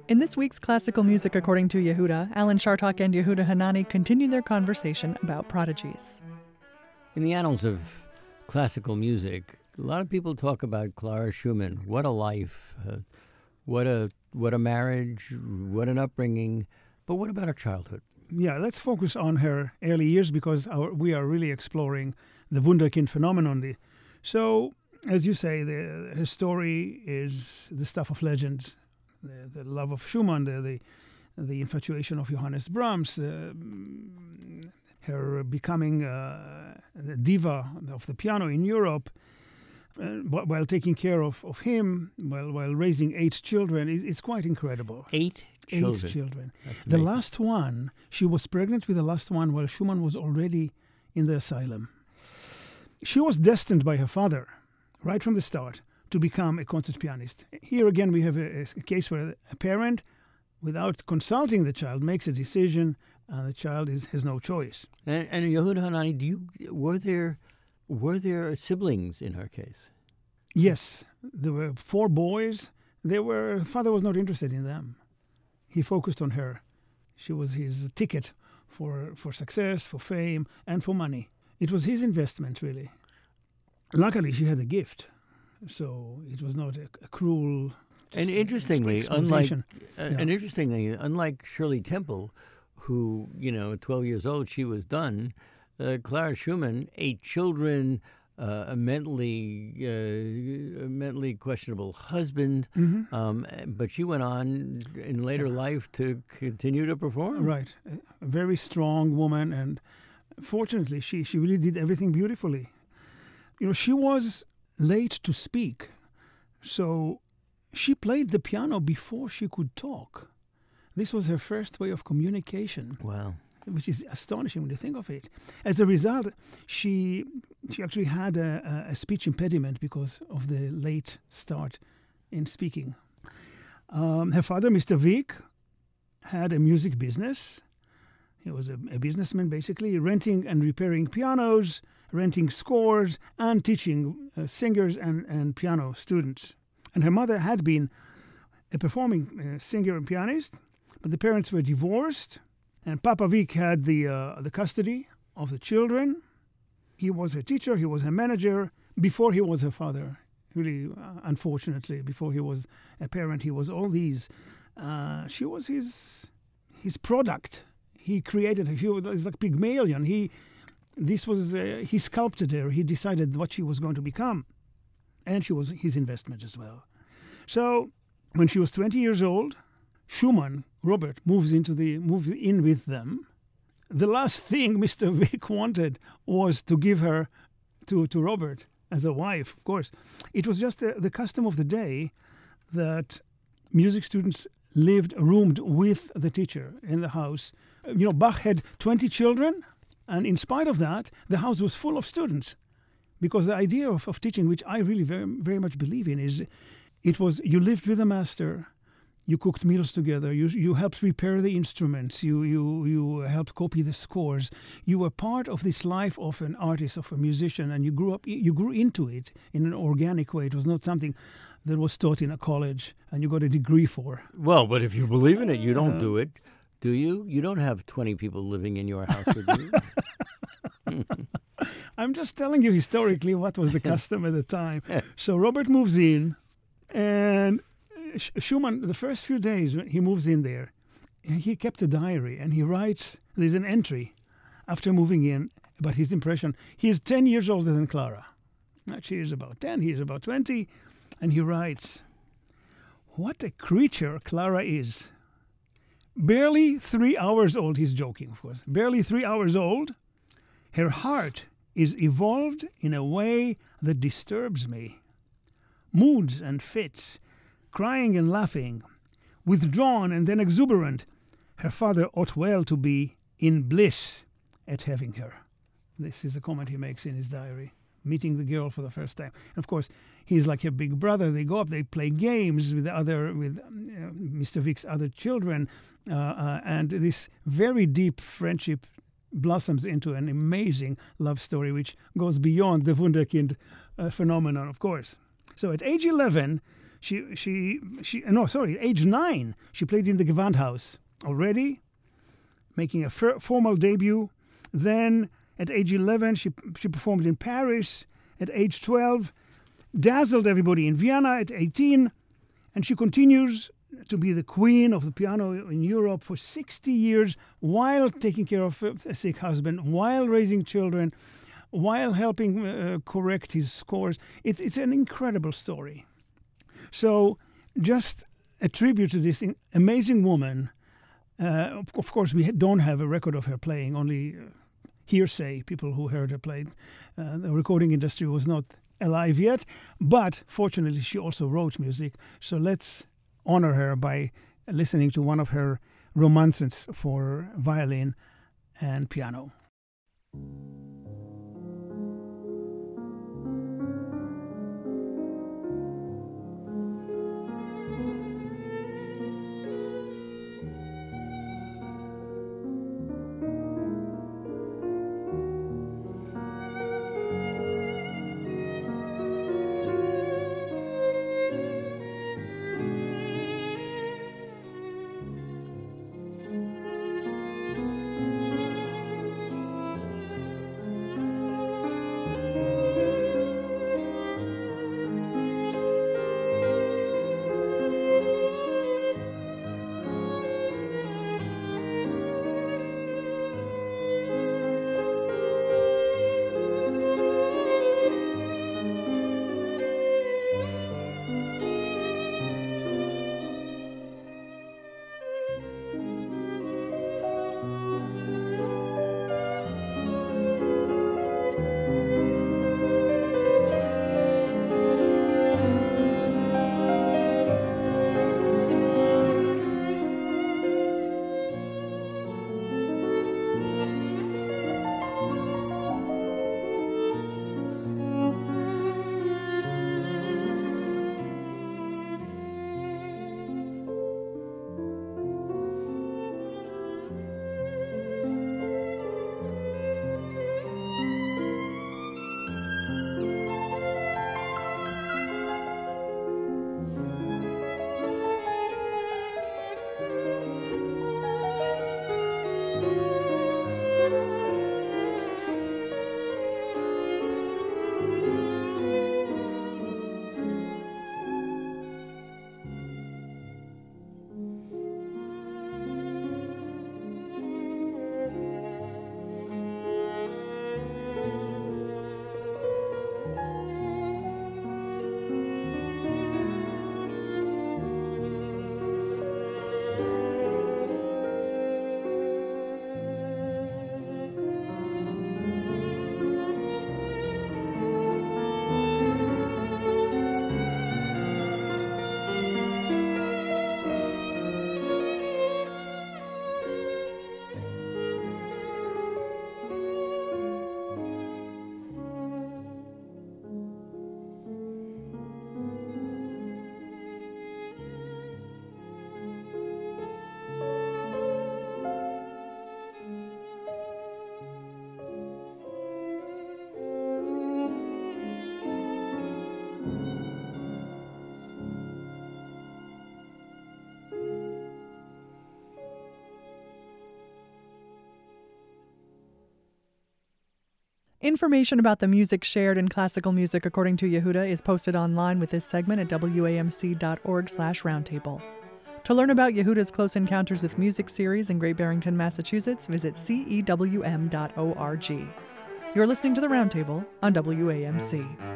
In this week's Classical Music According to Yehuda, Alan Chartok and Yehuda Hanani continue their conversation about prodigies. In the annals of classical music, a lot of people talk about Clara Schumann. What a life, what a marriage, what an upbringing. But what about her childhood? Yeah, let's focus on her early years because we are really exploring the Wunderkind phenomenon. So, as you say, her story is the stuff of legends. The love of Schumann, the infatuation of Johannes Brahms, her becoming the diva of the piano in Europe, while taking care of him, while raising 8 children. It's quite incredible. 8 children? 8 children. The last one, she was pregnant with the last one while Schumann was already in the asylum. She was destined by her father, right from the start, to become a concert pianist. Here again we have a case where a parent, without consulting the child, makes a decision, and the child has no choice. And Yehuda Hanani, were there siblings in her case? Yes, there were 4 boys. Father was not interested in them. He focused on her. She was his ticket for success, for fame, and for money. It was his investment, really. Luckily, she had a gift. So it was not a cruel. And interestingly, unlike Shirley Temple, who, at 12 years old, she was done, Clara Schumann, 8 children, a mentally questionable husband, but she went on in later life to continue to perform. Right. A very strong woman, and fortunately, she really did everything beautifully. She was late to speak, so she played the piano before she could talk. This was her first way of communication. Wow. Which is astonishing when you think of it. As a result, she actually had a speech impediment because of the late start in speaking. Her father, Mr. Wieck, had a music business. He was a businessman, basically, renting and repairing pianos, renting scores, and teaching singers and piano students. And her mother had been a performing singer and pianist, but the parents were divorced, and Papa Wieck had the custody of the children. He was her teacher, he was her manager, before he was her father. Really, unfortunately, before he was a parent, he was all these. She was his product. He created her. He was like Pygmalion. He sculpted her. He decided what she was going to become. And she was his investment as well. So when she was 20 years old, Schumann, Robert, moves in with them. The last thing Mr. Wieck wanted was to give her to Robert as a wife, of course. It was just the custom of the day that music students roomed with the teacher in the house. Bach had 20 children, and in spite of that, the house was full of students. Because the idea of teaching, which I really very, very much believe in, is you lived with a master, you cooked meals together, you helped repair the instruments, you helped copy the scores. You were part of this life of an artist, of a musician, and you grew into it in an organic way. It was not something that was taught in a college and you got a degree for. Well, but if you believe in it, you don't do it, do you? You don't have 20 people living in your house with you. I'm just telling you historically what was the custom at the time. So Robert moves in, and Schumann, the first few days when he moves in there, he kept a diary, and he writes, there's an entry after moving in about his impression. He is 10 years older than Clara. She is about 10, he is about 20, and he writes, "What a creature Clara is. Barely 3 hours old," he's joking, of course, barely 3 hours old. "Her heart is evolved in a way that disturbs me. Moods and fits, crying and laughing, withdrawn and then exuberant. Her father ought well to be in bliss at having her." This is a comment he makes in his diary, meeting the girl for the first time. And of course, he's like her big brother. They go up, they play games with Mr. Wieck's other children, and this very deep friendship blossoms into an amazing love story, which goes beyond the Wunderkind phenomenon, of course. So at age 11, At age 9, she played in the Gewandhaus already, making a formal debut. Then at age 11, she performed in Paris. At age 12, dazzled everybody in Vienna at 18, and she continues to be the queen of the piano in Europe for 60 years while taking care of a sick husband, while raising children, while helping correct his scores. It's an incredible story. So just a tribute to this amazing woman. Of course, we don't have a record of her playing, only hearsay, people who heard her play. The recording industry was not alive yet, but fortunately she also wrote music. So let's honor her by listening to one of her romances for violin and piano. Information about the music shared in Classical Music According to Yehuda is posted online with this segment at wamc.org/roundtable. To learn about Yehuda's Close Encounters with Music series in Great Barrington, Massachusetts, visit cewm.org. You're listening to The Roundtable on WAMC.